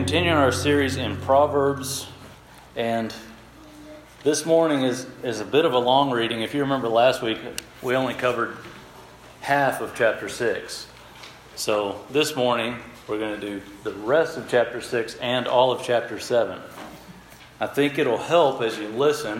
continuing our series in Proverbs, and this morning is a bit of a long reading. If you remember last week, we only covered half of chapter 6. So this morning, we're going to do the rest of chapter 6 and all of chapter 7. I think it'll help as you listen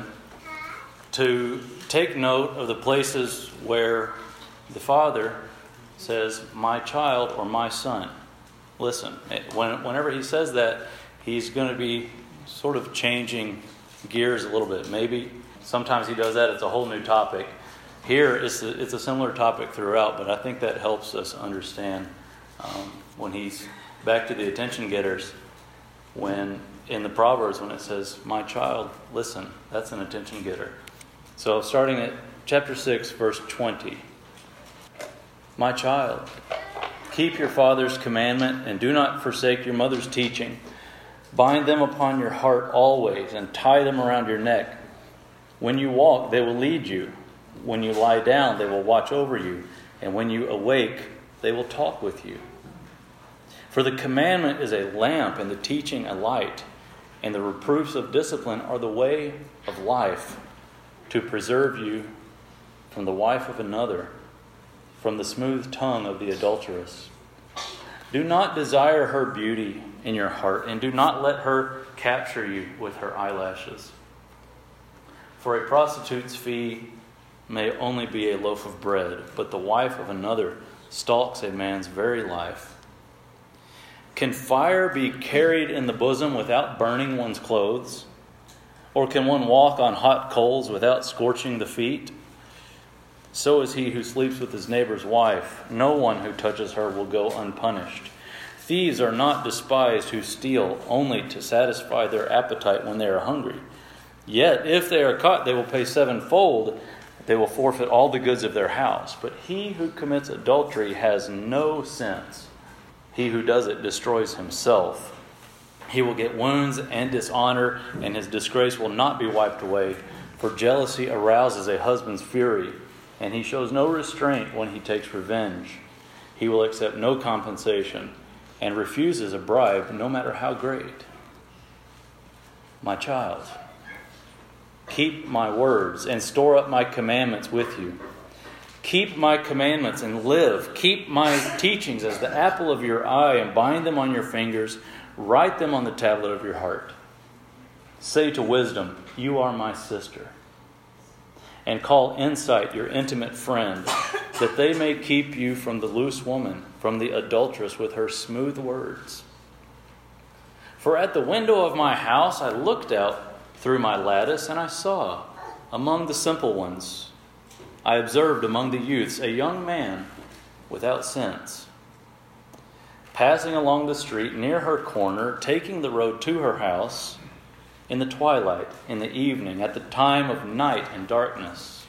to take note of the places where the father says, "My child," or "my son." Listen, whenever he says that, he's going to be sort of changing gears a little bit. Maybe sometimes he does that, it's a whole new topic. Here, it's a similar topic throughout, but I think that helps us understand when he's back to the attention getters. When in the Proverbs, when it says, "My child, listen," that's an attention getter. So starting at chapter 6, verse 20. "My child, keep your father's commandment and do not forsake your mother's teaching. Bind them upon your heart always and tie them around your neck. When you walk, they will lead you. When you lie down, they will watch over you. And when you awake, they will talk with you. For the commandment is a lamp and the teaching a light, and the reproofs of discipline are the way of life, to preserve you from the wife of another, from the smooth tongue of the adulteress. Do not desire her beauty in your heart, and do not let her capture you with her eyelashes. For a prostitute's fee may only be a loaf of bread, but the wife of another stalks a man's very life. Can fire be carried in the bosom without burning one's clothes? Or can one walk on hot coals without scorching the feet? So is he who sleeps with his neighbor's wife. No one who touches her will go unpunished. Thieves are not despised who steal only to satisfy their appetite when they are hungry. Yet if they are caught, they will pay sevenfold. They will forfeit all the goods of their house. But he who commits adultery has no sense. He who does it destroys himself. He will get wounds and dishonor, and his disgrace will not be wiped away. For jealousy arouses a husband's fury, and he shows no restraint when he takes revenge. He will accept no compensation and refuses a bribe, no matter how great. My child, keep my words and store up my commandments with you. Keep my commandments and live. Keep my teachings as the apple of your eye and bind them on your fingers. Write them on the tablet of your heart. Say to wisdom, "You are my sister." And call insight your intimate friend, that they may keep you from the loose woman, from the adulteress with her smooth words. For at the window of my house I looked out through my lattice, and I saw among the simple ones, I observed among the youths a young man without sense, passing along the street near her corner, taking the road to her house, in the twilight, in the evening, at the time of night and darkness.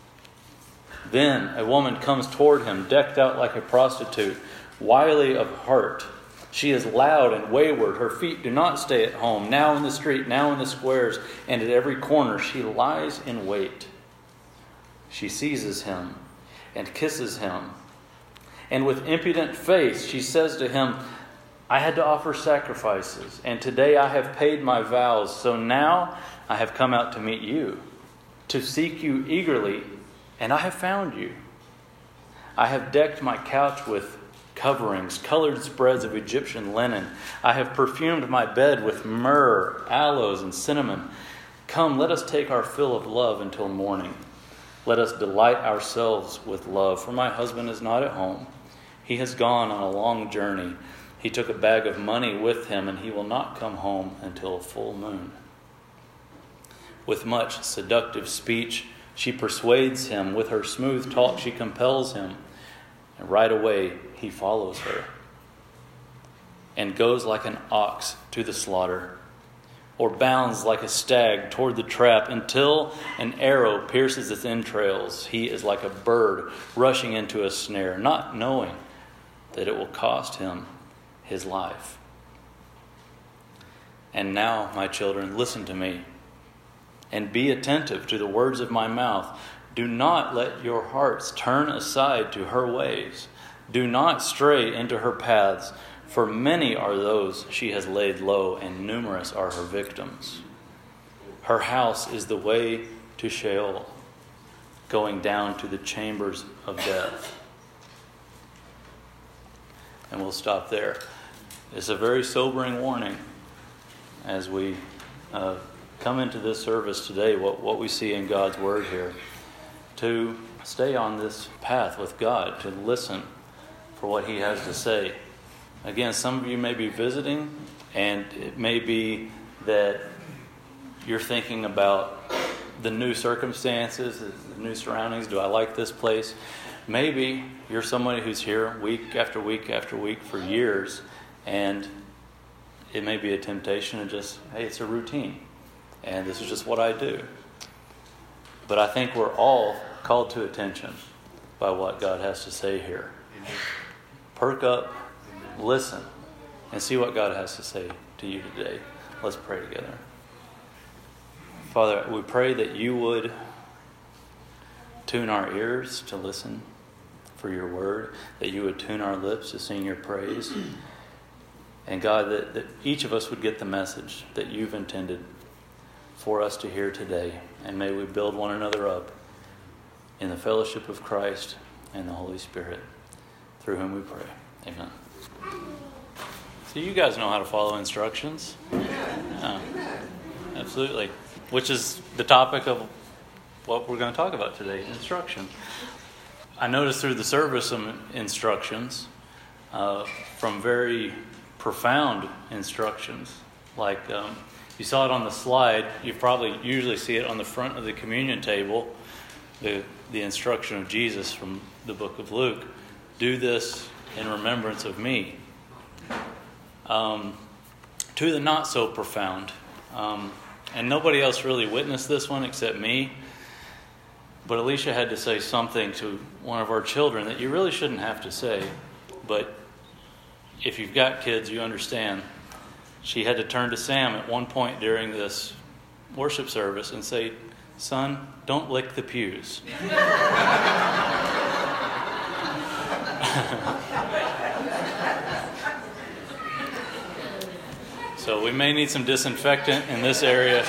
Then a woman comes toward him, decked out like a prostitute, wily of heart. She is loud and wayward. Her feet do not stay at home. Now in the street, now in the squares, and at every corner she lies in wait. She seizes him and kisses him. And with impudent face she says to him, "I had to offer sacrifices, and today I have paid my vows. So now I have come out to meet you, to seek you eagerly, and I have found you. I have decked my couch with coverings, colored spreads of Egyptian linen. I have perfumed my bed with myrrh, aloes, and cinnamon. Come, let us take our fill of love until morning. Let us delight ourselves with love, for my husband is not at home. He has gone on a long journey. He took a bag of money with him, and he will not come home until full moon." With much seductive speech, she persuades him. With her smooth talk, she compels him. And right away, he follows her and goes like an ox to the slaughter, or bounds like a stag toward the trap until an arrow pierces its entrails. He is like a bird rushing into a snare, not knowing that it will cost him his life. And now, my children, listen to me and be attentive to the words of my mouth. Do not let your hearts turn aside to her ways. Do not stray into her paths, For many are those she has laid low, and numerous are her victims. Her house is the way to Sheol, going down to the chambers of death. And we'll stop there. It's a very sobering warning as we come into this service today, what we see in God's Word here, to stay on this path with God, to listen for what He has to say. Again, some of you may be visiting, and it may be that you're thinking about the new circumstances, the new surroundings. Do I like this place? Maybe you're somebody who's here week after week after week for years, and it may be a temptation to just, hey, it's a routine, and this is just what I do. But I think we're all called to attention by what God has to say here. Perk up, listen, and see what God has to say to you today. Let's pray together. Father, we pray that you would tune our ears to listen for your word, that you would tune our lips to sing your praise. And God, that each of us would get the message that you've intended for us to hear today. And may we build one another up in the fellowship of Christ and the Holy Spirit, through whom we pray. Amen. So you guys know how to follow instructions. Yeah, absolutely. Which is the topic of what we're going to talk about today, instruction. I noticed through the service some instructions from very profound instructions. Like you saw it on the slide. You probably usually see it on the front of the communion table, the instruction of Jesus from the book of Luke. Do this in remembrance of me. To the not so profound. And nobody else really witnessed this one except me. But Alicia had to say something to one of our children that you really shouldn't have to say. But if you've got kids, you understand. She had to turn to Sam at one point during this worship service and say, "Son, don't lick the pews." So we may need some disinfectant in this area.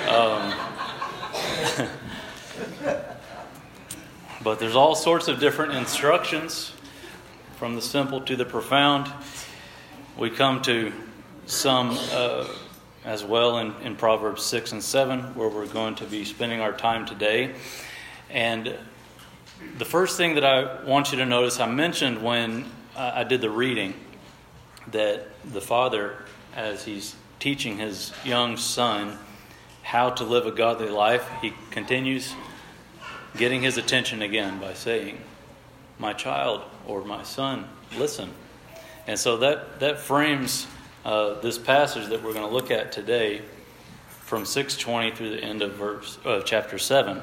But there's all sorts of different instructions, from the simple to the profound. We come to some as well in Proverbs 6 and 7, where we're going to be spending our time today. And the first thing that I want you to notice, I mentioned when I did the reading, that the father, as he's teaching his young son how to live a godly life, he continues getting his attention again by saying, "My child," or "My son, listen." And so that frames this passage that we're going to look at today from 6:20 through the end of chapter 7.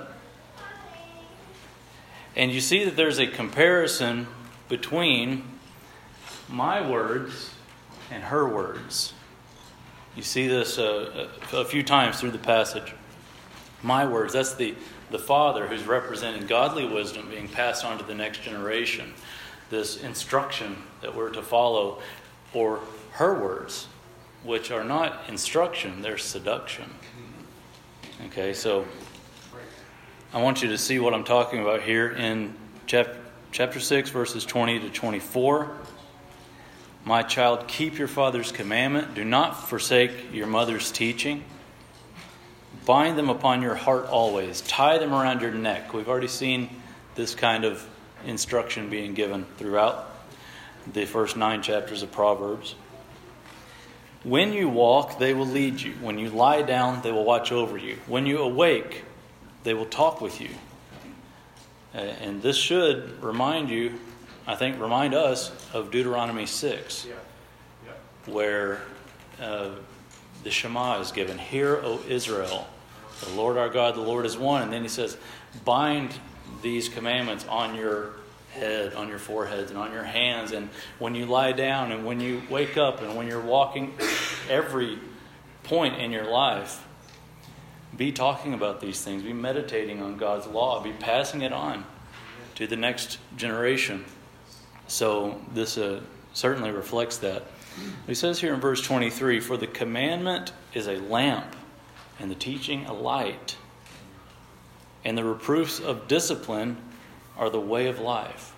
And you see that there's a comparison between my words and her words. You see this a few times through the passage. My words, that's the father who's representing godly wisdom being passed on to the next generation. This instruction that we're to follow, or her words, which are not instruction, they're seduction. Okay, so I want you to see what I'm talking about here in chapter 6, verses 20 to 24. My child, keep your father's commandment. Do not forsake your mother's teaching. Bind them upon your heart always. Tie them around your neck. We've already seen this kind of instruction being given throughout the first 9 chapters of Proverbs. When you walk, they will lead you. When you lie down, they will watch over you. When you awake, they will talk with you. And this should remind us of Deuteronomy 6, where the Shema is given. Hear, O Israel, the Lord our God, the Lord is one. And then he says, bind these commandments on your head, on your foreheads, and on your hands. And when you lie down, and when you wake up, and when you're walking, every point in your life, be talking about these things. Be meditating on God's law. Be passing it on to the next generation. So this certainly reflects that. He says here in verse 23, "For the commandment is a lamp, and the teaching a light, and the reproofs of discipline are the way of life."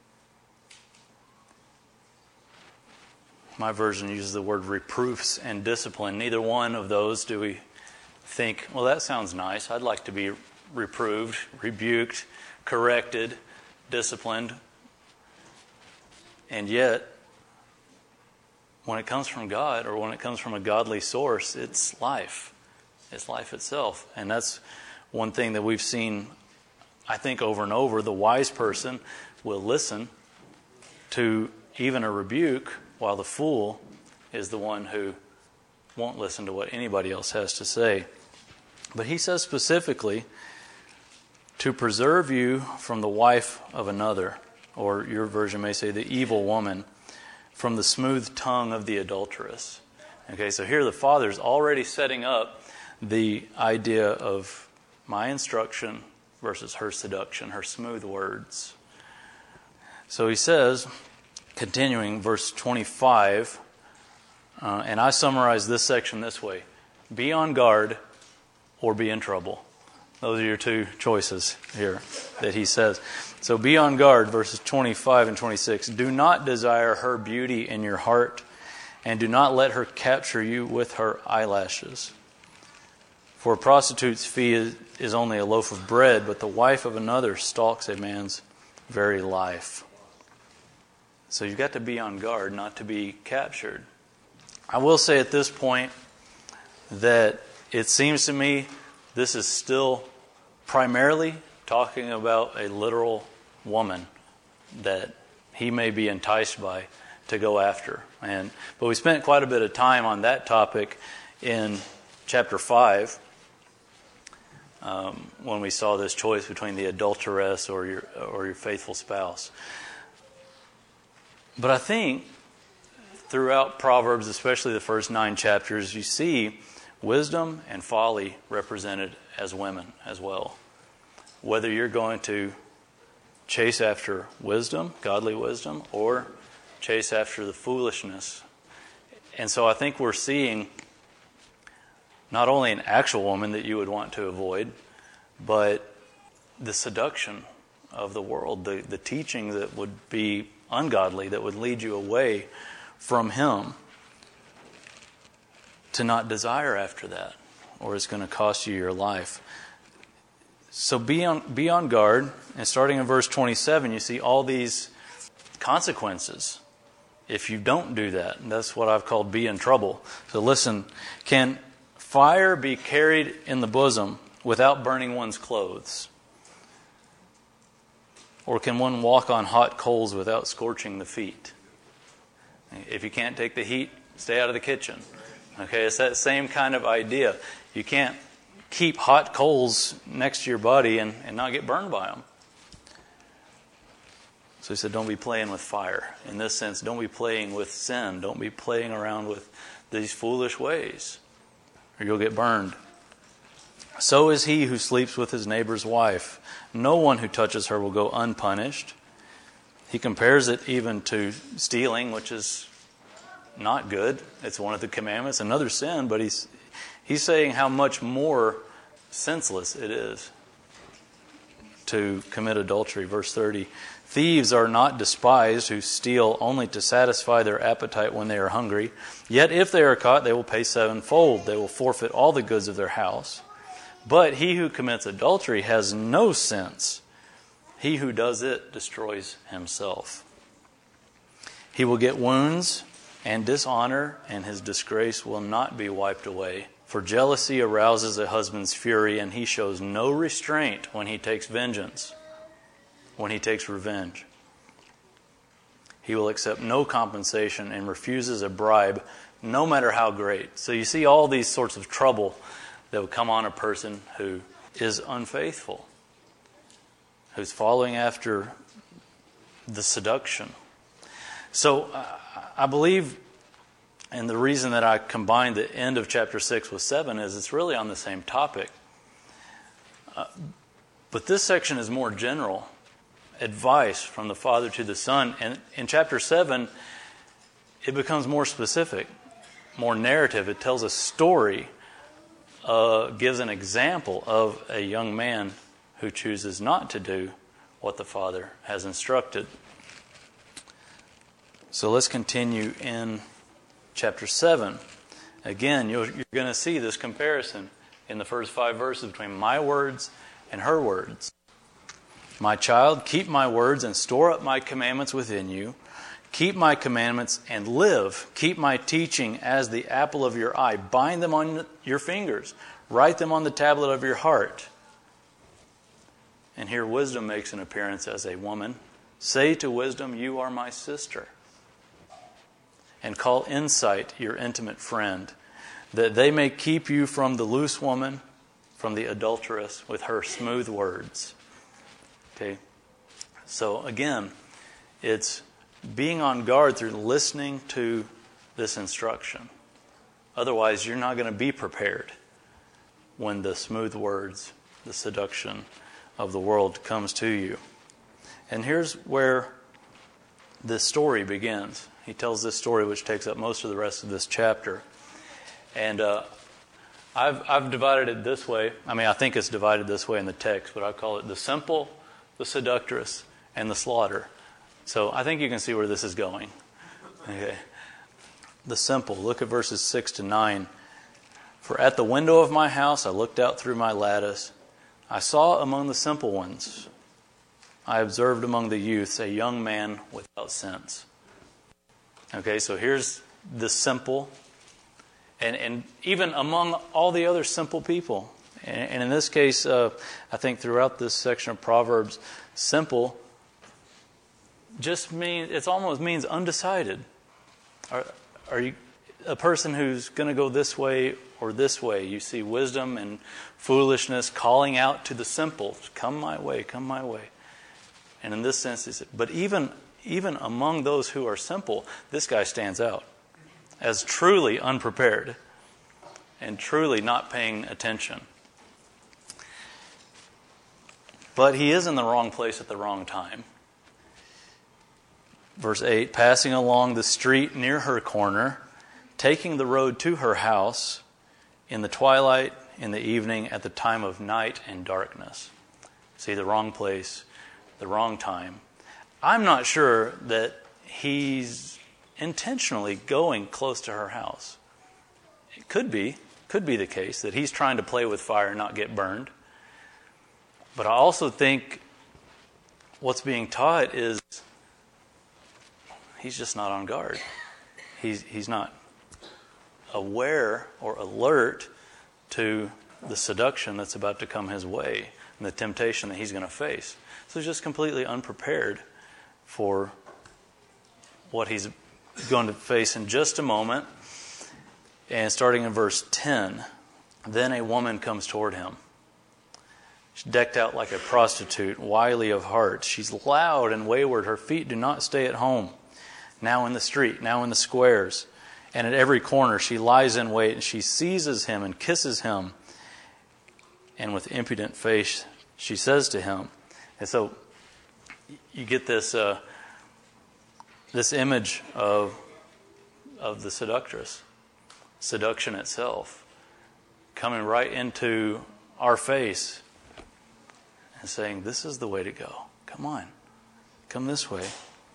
My version uses the word reproofs and discipline. Neither one of those do we think, well, that sounds nice. I'd like to be reproved, rebuked, corrected, disciplined. And yet, when it comes from God, or when it comes from a godly source, it's life. It's life itself. And that's one thing that we've seen, I think, over and over. The wise person will listen to even a rebuke, while the fool is the one who won't listen to what anybody else has to say. But he says specifically, to preserve you from the wife of another, or your version may say the evil woman, from the smooth tongue of the adulteress. Okay, so here the Father's already setting up the idea of my instruction versus her seduction, her smooth words. So he says, continuing verse 25, and I summarize this section this way: be on guard or be in trouble. Those are your two choices here that he says. So be on guard, verses 25 and 26. Do not desire her beauty in your heart, and do not let her capture you with her eyelashes. For a prostitute's fee is only a loaf of bread, but the wife of another stalks a man's very life. So you've got to be on guard not to be captured. I will say at this point that it seems to me this is still primarily talking about a literal woman that he may be enticed by to go after. But we spent quite a bit of time on that topic in chapter 5 when we saw this choice between the adulteress or your faithful spouse. But I think throughout Proverbs, especially the first 9 chapters, you see wisdom and folly represented as women as well. Whether you're going to chase after wisdom, godly wisdom, or chase after the foolishness. And so I think we're seeing not only an actual woman that you would want to avoid, but the seduction of the world, the teaching that would be ungodly, that would lead you away from Him, to not desire after that, or it's going to cost you your life. So be on guard. And starting in verse 27, you see all these consequences if you don't do that. And that's what I've called be in trouble. So listen, can fire be carried in the bosom without burning one's clothes? Or can one walk on hot coals without scorching the feet? If you can't take the heat, stay out of the kitchen. Okay, it's that same kind of idea. You can't keep hot coals next to your body and not get burned by them. So he said, don't be playing with fire. In this sense, don't be playing with sin. Don't be playing around with these foolish ways, or you'll get burned. So is he who sleeps with his neighbor's wife. No one who touches her will go unpunished. He compares it even to stealing, which is not good. It's one of the commandments, another sin, but he's saying how much more senseless it is to commit adultery. Verse 30, thieves are not despised who steal only to satisfy their appetite when they are hungry. Yet if they are caught, they will pay sevenfold. They will forfeit all the goods of their house. But he who commits adultery has no sense. He who does it destroys himself. He will get wounds and dishonor, and his disgrace will not be wiped away. For jealousy arouses a husband's fury, and he shows no restraint when he takes vengeance, when he takes revenge. He will accept no compensation and refuses a bribe, no matter how great. So you see all these sorts of trouble that will come on a person who is unfaithful, who's following after the seduction. So I believe, and the reason that I combined the end of chapter 6 with 7 is it's really on the same topic. But this section is more general advice from the Father to the Son. And in chapter 7, it becomes more specific, more narrative. It tells a story, gives an example of a young man who chooses not to do what the Father has instructed. So let's continue in chapter 7. Again, you're going to see this comparison in the first 5 verses between my words and her words. My child, keep my words and store up my commandments within you. Keep my commandments and live. Keep my teaching as the apple of your eye. Bind them on your fingers. Write them on the tablet of your heart. And here wisdom makes an appearance as a woman. Say to wisdom, you are my sister. And call insight your intimate friend, that they may keep you from the loose woman, from the adulteress with her smooth words. Okay? So again, it's being on guard through listening to this instruction. Otherwise, you're not going to be prepared when the smooth words, the seduction of the world comes to you. And here's where this story begins. He tells this story which takes up most of the rest of this chapter. And I've divided it this way. I mean, I think it's divided this way in the text, but I call it the simple, the seductress, and the slaughter. So I think you can see where this is going. Okay. The simple. Look at verses 6 to 9. For at the window of my house I looked out through my lattice. I saw among the simple ones, I observed among the youths a young man without sense. Okay, so here's the simple. And even among all the other simple people. And in this case, I think throughout this section of Proverbs, simple just means, it almost means undecided. Are you a person who's going to go this way or this way? You see wisdom and foolishness calling out to the simple. Come my way, come my way. And in this sense, but even among those who are simple, this guy stands out as truly unprepared and truly not paying attention. But he is in the wrong place at the wrong time. Verse 8, passing along the street near her corner, taking the road to her house, in the twilight, in the evening, at the time of night and darkness. See, the wrong place, the wrong time. I'm not sure that he's intentionally going close to her house. It could be the case that he's trying to play with fire and not get burned. But I also think what's being taught is he's just not on guard. He's not aware or alert to the seduction that's about to come his way and the temptation that he's going to face. So he's just completely unprepared for what he's going to face in just a moment. And starting in verse 10, then a woman comes toward him. She's decked out like a prostitute, wily of heart. She's loud and wayward. Her feet do not stay at home. Now in the street, now in the squares, and at every corner she lies in wait, and she seizes him and kisses him. And with impudent face she says to him. And so you get this image of the seductress, seduction itself, coming right into our face and saying, this is the way to go. Come on. Come this way.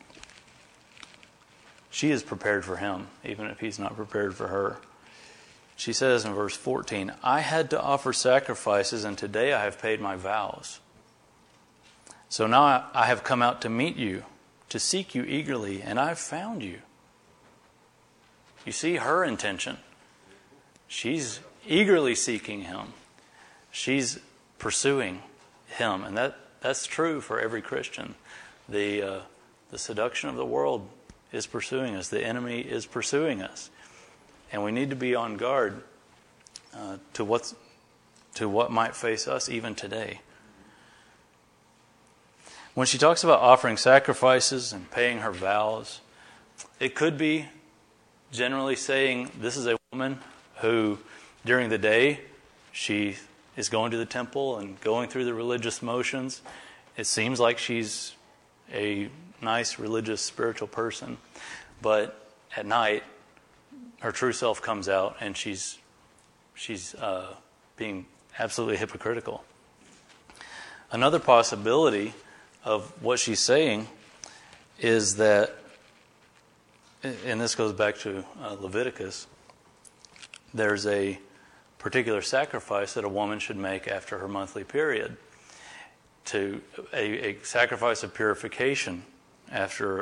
She is prepared for him, even if he's not prepared for her. She says in verse 14, I had to offer sacrifices, and today I have paid my vows. So now I have come out to meet you, to seek you eagerly, and I've found you. You see her intention. She's eagerly seeking him. She's pursuing him, and that's true for every Christian. The seduction of the world is pursuing us. The enemy is pursuing us, and we need to be on guard to what might face us even today. When she talks about offering sacrifices and paying her vows, it could be generally saying this is a woman who, during the day, she is going to the temple and going through the religious motions. It seems like she's a nice, religious, spiritual person. But at night, her true self comes out, and she's being absolutely hypocritical. Another possibility of what she's saying is that, and this goes back to Leviticus, there's a particular sacrifice that a woman should make after her monthly period, to a sacrifice of purification after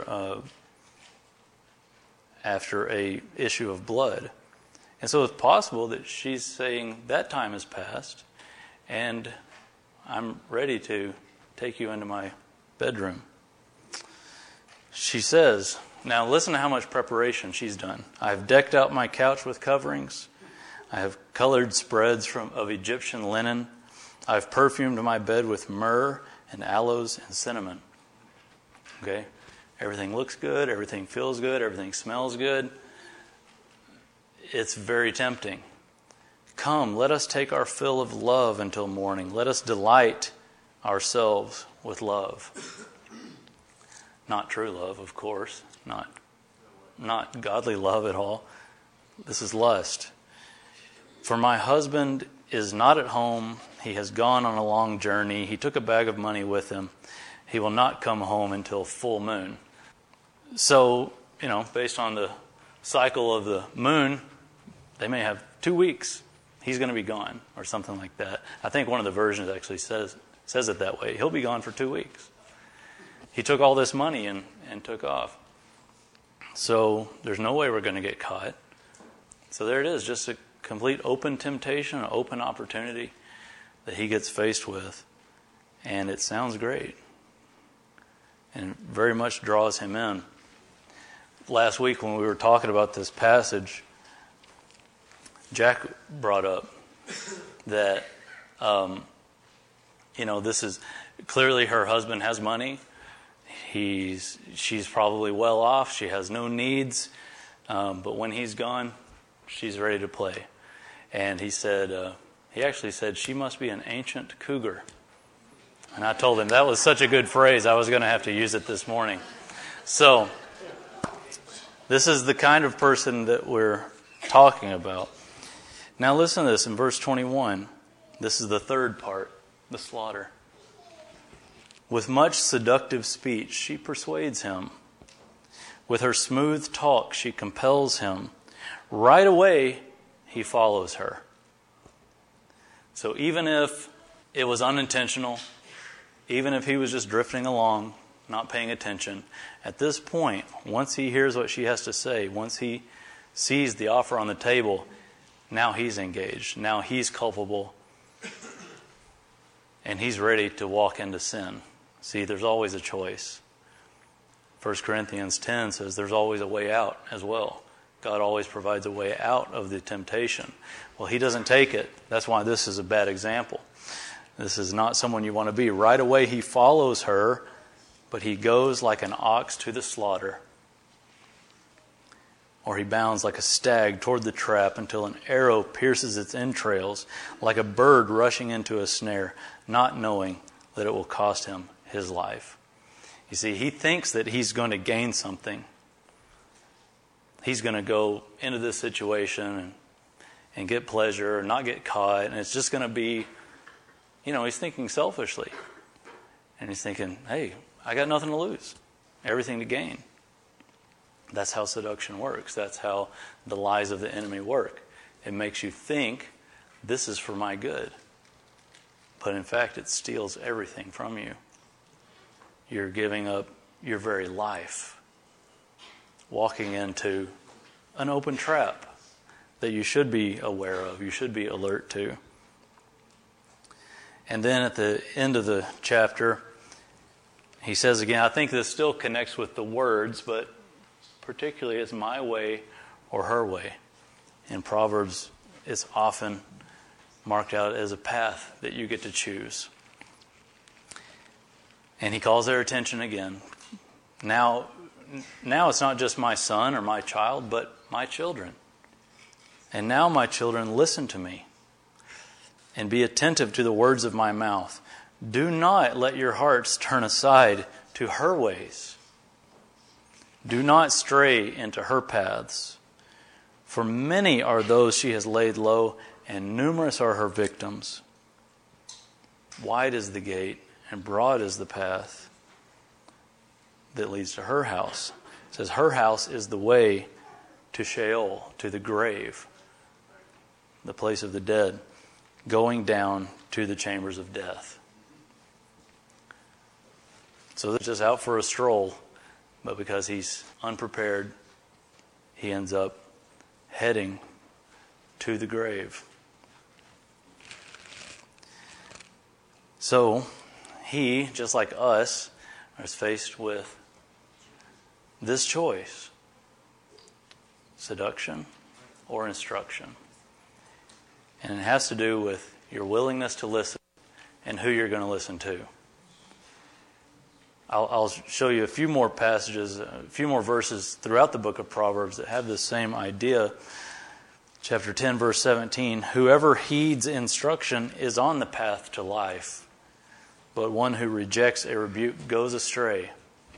a issue of blood. And so it's possible that she's saying that time has passed and I'm ready to take you into my bedroom. She says, now listen to how much preparation she's done. I've decked out my couch with coverings. I have colored spreads of Egyptian linen. I've perfumed my bed with myrrh and aloes and cinnamon. Okay? Everything looks good. Everything feels good. Everything smells good. It's very tempting. Come, let us take our fill of love until morning. Let us delight ourselves with love. Not true love, of course. Not godly love at all. This is lust. For my husband is not at home. He has gone on a long journey. He took a bag of money with him. He will not come home until full moon. So, based on the cycle of the moon, they may have 2 weeks. He's going to be gone, or something like that. I think one of the versions actually says it that way. He'll be gone for 2 weeks. He took all this money and took off. So there's no way we're going to get caught. So there it is, just a complete open temptation, an open opportunity that he gets faced with. And it sounds great. And very much draws him in. Last week when we were talking about this passage, Jack brought up that, this is clearly her husband has money. She's probably well off. She has no needs. But when he's gone, she's ready to play. And he actually said, she must be an ancient cougar. And I told him that was such a good phrase, I was going to have to use it this morning. So, this is the kind of person that we're talking about. Now listen to this in verse 21. This is the third part, the slaughter. With much seductive speech, she persuades him. With her smooth talk, she compels him. Right away, he follows her. So even if it was unintentional, even if he was just drifting along, not paying attention, at this point, once he hears what she has to say, once he sees the offer on the table, now he's engaged. Now he's culpable. And he's ready to walk into sin. See, there's always a choice. 1 Corinthians 10 says there's always a way out as well. God always provides a way out of the temptation. Well, he doesn't take it. That's why this is a bad example. This is not someone you want to be. Right away he follows her, but he goes like an ox to the slaughter. Or he bounds like a stag toward the trap until an arrow pierces its entrails, like a bird rushing into a snare, not knowing that it will cost him his life. You see, he thinks that he's going to gain something. He's going to go into this situation and get pleasure or not get caught. And it's just going to be, he's thinking selfishly. And he's thinking, hey, I got nothing to lose, everything to gain. That's how seduction works. That's how the lies of the enemy work. It makes you think this is for my good. But in fact, it steals everything from you. You're giving up your very life, walking into an open trap that you should be aware of, you should be alert to. And then at the end of the chapter, he says again, I think this still connects with the words, but particularly it's my way or her way. In Proverbs, it's often marked out as a path that you get to choose. And he calls their attention again. Now it's not just my son or my child, but my children. And now, my children, listen to me and be attentive to the words of my mouth. Do not let your hearts turn aside to her ways. Do not stray into her paths, for many are those she has laid low, and numerous are her victims. Wide is the gate, and broad is the path that leads to her house. It says her house is the way to Sheol, to the grave, the place of the dead, going down to the chambers of death. So they're just out for a stroll, but because he's unprepared, he ends up heading to the grave. So he, just like us, is faced with this choice: seduction or instruction. And it has to do with your willingness to listen and who you're going to listen to. I'll show you a few more passages, a few more verses throughout the book of Proverbs that have this same idea. Chapter 10, verse 17, whoever heeds instruction is on the path to life, but one who rejects a rebuke goes astray.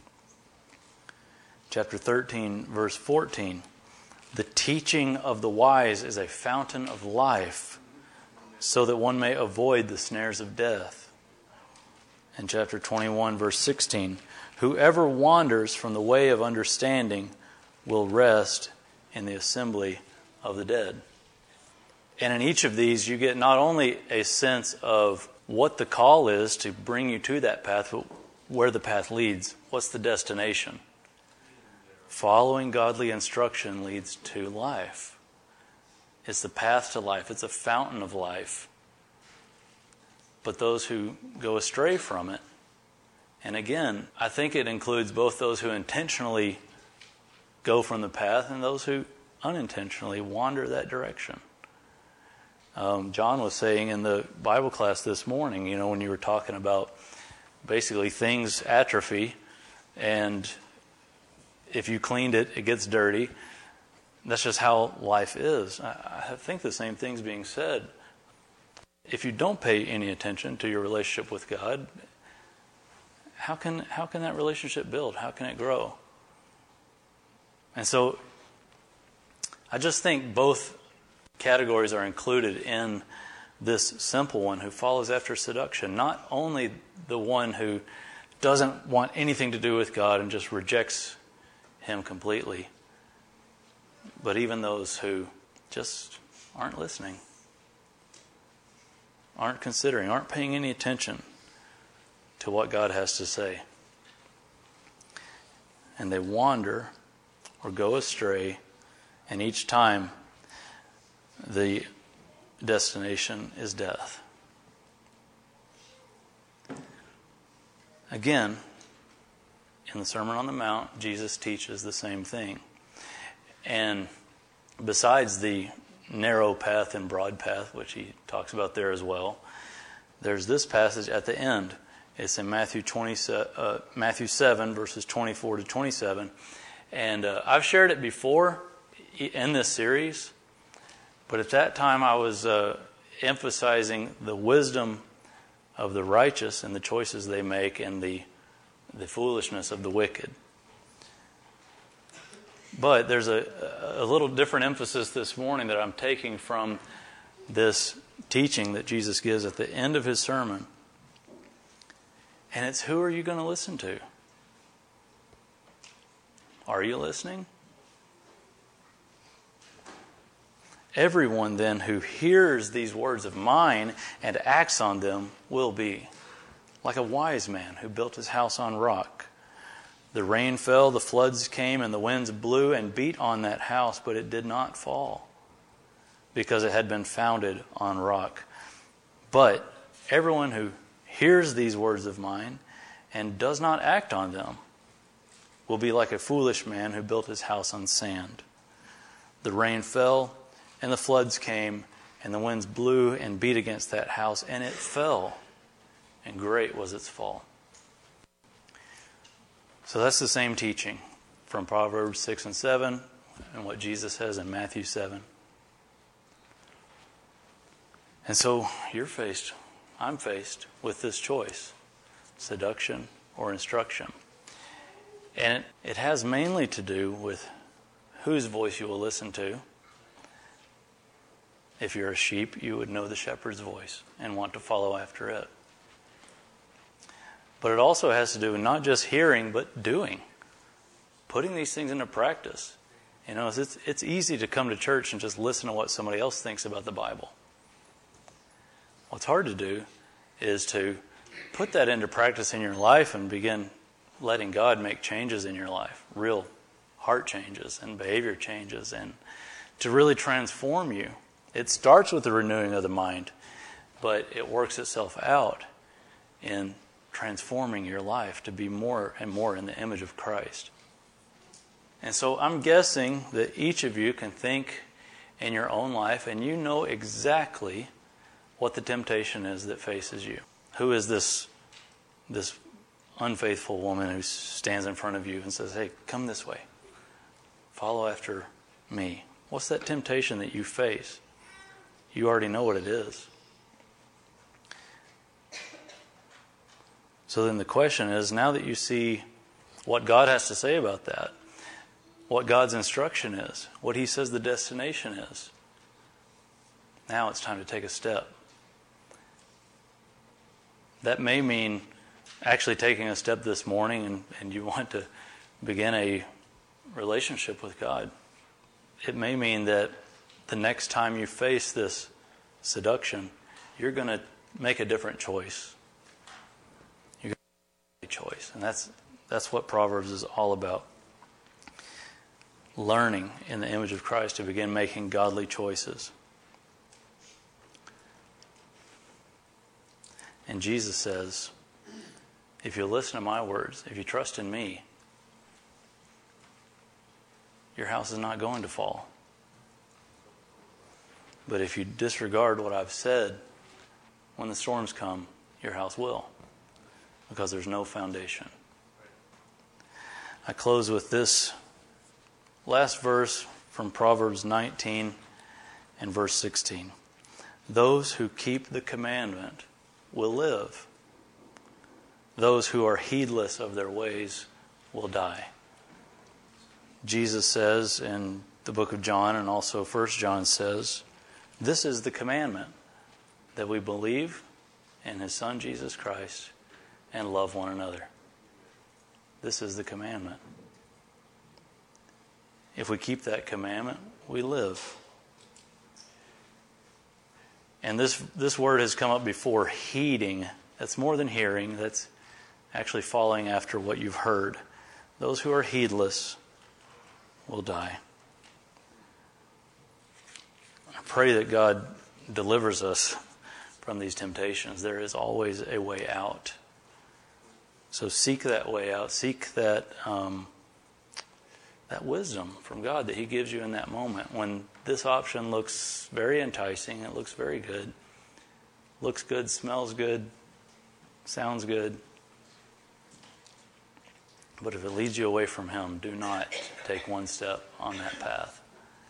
Chapter 13, verse 14, the teaching of the wise is a fountain of life, so that one may avoid the snares of death. In chapter 21, verse 16, whoever wanders from the way of understanding will rest in the assembly of the dead. And in each of these, you get not only a sense of what the call is to bring you to that path, but where the path leads. What's the destination? Following godly instruction leads to life. It's the path to life. It's a fountain of life. But those who go astray from it, and again, I think it includes both those who intentionally go from the path and those who unintentionally wander that direction. John was saying in the Bible class this morning, when you were talking about basically things atrophy, and if you cleaned it, it gets dirty. That's just how life is. I think the same thing's being said. If you don't pay any attention to your relationship with God, how can that relationship build? How can it grow? And so I just think both categories are included in this simple one who follows after seduction. Not only the one who doesn't want anything to do with God and just rejects Him completely, but even those who just aren't listening, aren't considering, aren't paying any attention to what God has to say. And they wander or go astray, and each time the destination is death. Again, in the Sermon on the Mount, Jesus teaches the same thing. And besides the narrow path and broad path, which he talks about there as well, there's this passage at the end. It's in Matthew 7, verses 24 to 27. And I've shared it before in this series, but at that time I was emphasizing the wisdom of the righteous and the choices they make, and the foolishness of the wicked. But there's a little different emphasis this morning that I'm taking from this teaching that Jesus gives at the end of His sermon. And it's, who are you going to listen to? Are you listening? Everyone then who hears these words of mine and acts on them will be like a wise man who built his house on rock. The rain fell, the floods came, and the winds blew and beat on that house, but it did not fall, because it had been founded on rock. But everyone who hears these words of mine and does not act on them will be like a foolish man who built his house on sand. The rain fell, and the floods came, and the winds blew and beat against that house, and it fell, and great was its fall. So that's the same teaching from Proverbs 6 and 7 and what Jesus says in Matthew 7. And so I'm faced with this choice: seduction or instruction. And it has mainly to do with whose voice you will listen to. If you're a sheep, you would know the shepherd's voice and want to follow after it. But it also has to do with not just hearing, but doing. Putting these things into practice. You know, it's easy to come to church and just listen to what somebody else thinks about the Bible. What's hard to do is to put that into practice in your life and begin letting God make changes in your life. Real heart changes and behavior changes, and to really transform you. It starts with the renewing of the mind, but it works itself out in transforming your life to be more and more in the image of Christ. And so I'm guessing that each of you can think in your own life, and you know exactly what the temptation is that faces you. Who is this unfaithful woman who stands in front of you and says, "Hey, come this way. Follow after me"? What's that temptation that you face? You already know what it is. So then the question is, now that you see what God has to say about that, what God's instruction is, what He says the destination is, now it's time to take a step. That may mean actually taking a step this morning and you want to begin a relationship with God. It may mean that the next time you face this seduction, you're going to make a different choice. You're going to make a choice. And that's what Proverbs is all about. Learning in the image of Christ to begin making godly choices. And Jesus says, if you listen to my words, if you trust in me, your house is not going to fall. But if you disregard what I've said, when the storms come, your house will, because there's no foundation. I close with this last verse from Proverbs 19 and verse 16. Those who keep the commandment will live. Those who are heedless of their ways will die. Jesus says in the book of John, and also 1 John says, this is the commandment, that we believe in His Son Jesus Christ and love one another. This is the commandment. If we keep that commandment, we live. And this word has come up before, heeding. That's more than hearing. That's actually following after what you've heard. Those who are heedless will die. I pray that God delivers us from these temptations. There is always a way out. So seek that way out. Seek that wisdom from God that He gives you in that moment. When this option looks very enticing, it looks very good, looks good, smells good, sounds good. But if it leads you away from Him, do not take one step on that path.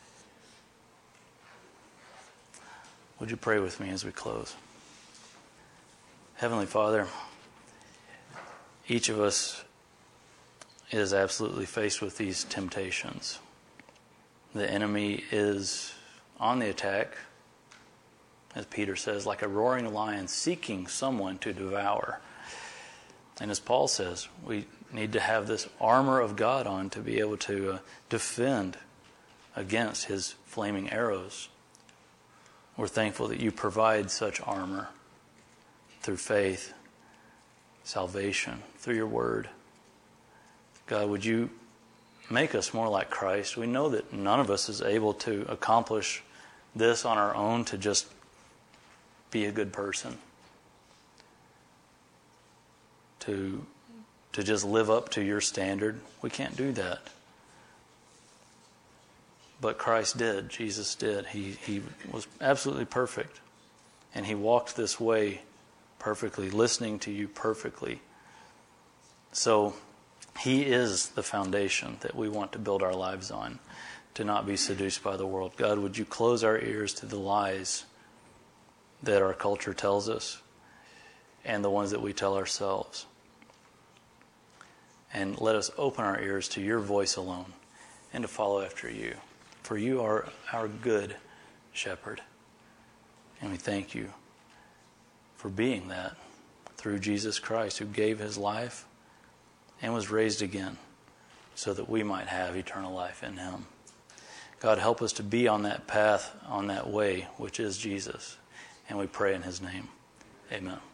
Would you pray with me as we close? Heavenly Father, each of us is absolutely faced with these temptations. The enemy is on the attack, as Peter says, like a roaring lion seeking someone to devour. And as Paul says, we need to have this armor of God on to be able to defend against his flaming arrows. We're thankful that you provide such armor through faith, salvation, through your word. God, would you make us more like Christ? We know that none of us is able to accomplish this on our own, to just be a good person, to just live up to your standard. We can't do that. But Christ did. Jesus did. He was absolutely perfect. And He walked this way perfectly, listening to you perfectly. So He is the foundation that we want to build our lives on, to not be seduced by the world. God, would you close our ears to the lies that our culture tells us and the ones that we tell ourselves? And let us open our ears to your voice alone and to follow after you. For you are our good shepherd. And we thank you for being that through Jesus Christ, who gave his life and was raised again so that we might have eternal life in him. God, help us to be on that path, on that way, which is Jesus. And we pray in his name. Amen.